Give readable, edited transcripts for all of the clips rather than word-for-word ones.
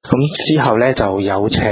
咁之後呢，就有請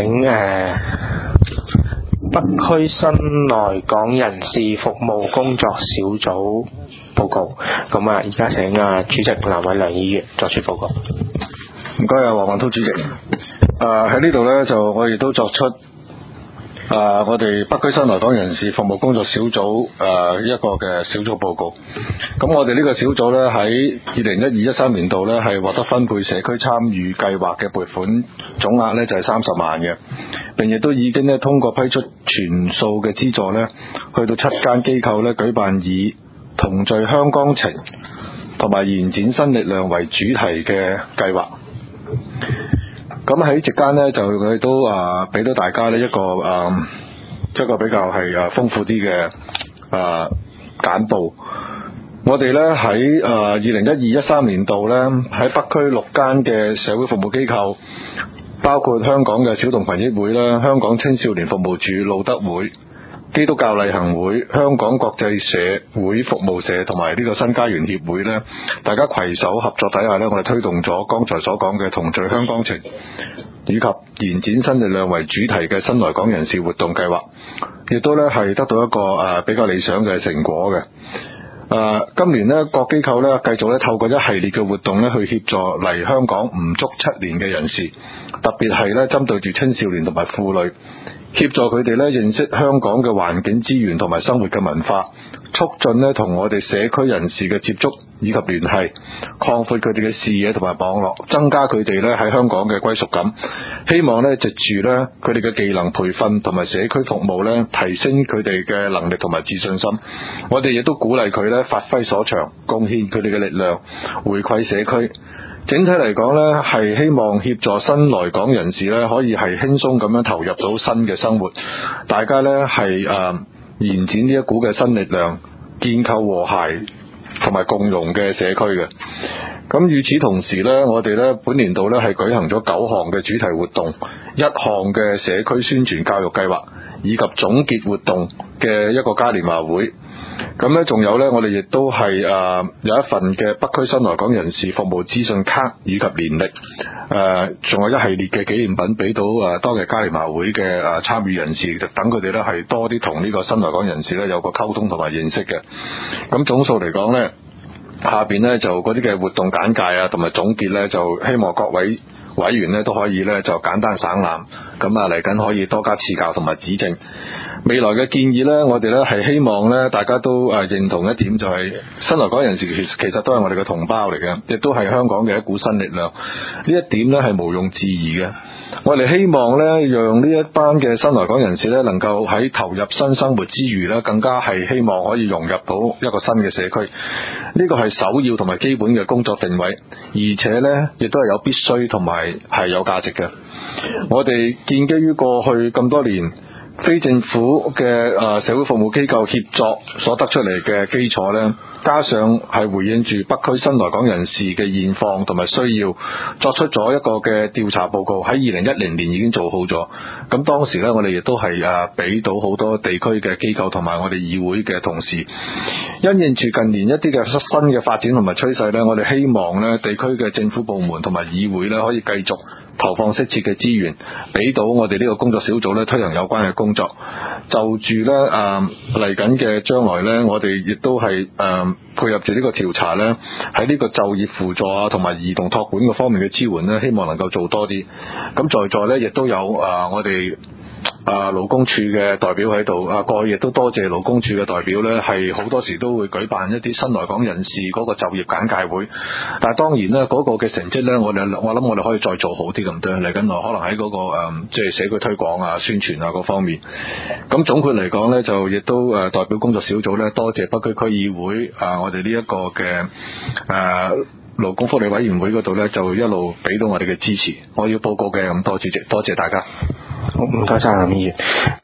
北區新來港人士服務工作小組報告。咁而家請主席藍偉良議員作出報告。 唔該黃宏滔主席。喺呢度呢，就我亦都作出我哋北區新來港人士服務工作小組一個嘅小組報告。咁我哋呢個小組呢，喺2012-13年度呢，係獲得分配社區參與計劃嘅撥款總額呢，就係30萬嘅，並亦都已經呢，通過批出全數嘅資助呢，去到7間機構呢，舉辦以同聚香港情同埋延展新力量為主題嘅計劃。咁喺席間呢，就佢都俾到大家呢一個比較係豐富啲嘅簡報。我哋呢喺2012-13年度呢，喺北區6間嘅社會服務機構，包括香港嘅小童群益會啦、香港青少年服務處、路德會、基督教勵行會、香港國際社會服務社同埋呢個新家園協會呢，大家攜手合作底下呢，我哋推動咗剛才所講嘅同聚香港情以及延展新力量為主題嘅新來港人士活動計劃，亦都呢係得到一個比較理想嘅成果嘅。今年呢，各機構呢繼續呢透過一系列嘅活動呢去協助嚟香港唔足7年嘅人士，特別係呢針對住青少年同埋婦女，協助佢哋呢認識香港嘅環境資源同埋生活嘅文化，促進呢同我哋社區人士嘅接觸以及聯繫，擴闊佢哋嘅視野同埋網絡，增加佢哋呢喺香港嘅歸屬感。希望呢藉住呢佢哋嘅技能培訓同埋社區服務呢，提升佢哋嘅能力同埋自信心。我哋亦都鼓勵佢呢發揮所長，貢獻佢哋嘅力量，回饋社區。整體嚟講呢，係希望協助新來港人士呢，可以係輕鬆咁樣投入到新嘅生活。大家呢係延展呢一股嘅新力量，建構和諧同埋共融嘅社區嘅。咁與此同時呢，我哋呢本年度呢係舉行咗9項嘅主題活動，1項嘅社區宣傳教育計劃，以及總結活動嘅一個嘉年華會。咁呢仲有呢，我哋亦都係有一份嘅北區新來港人士服務資訊卡以及年歷，仲有一系列嘅紀念品俾到當日嘉年華會嘅參與人士，等佢哋呢係多啲同呢個新來港人士呢有個溝通同埋認識嘅。咁總數嚟講呢，下邊呢就嗰啲嘅活動簡介同埋總結呢，就希望各位委員呢都可以呢就簡單省覽，咁嚟緊可以多加賜教同埋指正。未來嘅建議呢，我哋呢係希望呢大家都認同一點，就係新來港人士其實都係我哋嘅同胞嚟嘅，亦都係香港嘅一股新力量。呢一點呢係毋庸置疑嘅。我哋希望呢，讓呢一班嘅新來港人士呢能夠喺投入新生活之餘呢，更加係希望可以融入到一個新嘅社區。呢個係首要同埋基本嘅工作定位，而且呢亦都係有必須同埋係有價值嘅。我哋建基於過去咁多年非政府嘅社會服務機構協作所得出嚟嘅基礎呢，加上係回應住北區新來港人士嘅現況同埋需要，作出咗一個嘅調查報告，喺2010年已經做好咗。咁當時呢，我哋亦都係俾到好多地區嘅機構同埋我哋議會嘅同事，因應住近年一啲嘅新嘅發展同埋趨勢呢，我哋希望呢地區嘅政府部門同埋議會呢可以繼續投放適切嘅資源，俾到我哋呢個工作小組呢推行有關嘅工作。就住呢嚟緊嘅將來呢，我哋亦都係配合住呢個調查呢，喺呢個就業輔助同埋兒童託管嘅方面嘅支援呢，希望能夠做多啲。咁在座呢，亦都有我哋勞工處嘅代表喺度，過去亦都多謝勞工處嘅代表呢，係好多時都會舉辦一啲新來港人士嗰個就業簡介會。但係當然呢，嗰個嘅成績呢，我諗我哋可以再做好啲咁多，嚟緊可能喺嗰個即係社區推廣宣傳嗰方面。咁總括嚟講呢，就亦都代表工作小組呢，多謝北區區議會我哋呢一個嘅勞工福利委員會嗰度呢，就一路俾到我哋嘅支持。我要報告嘅咁多，主席，多謝大家。 好，唔該晒藍議員。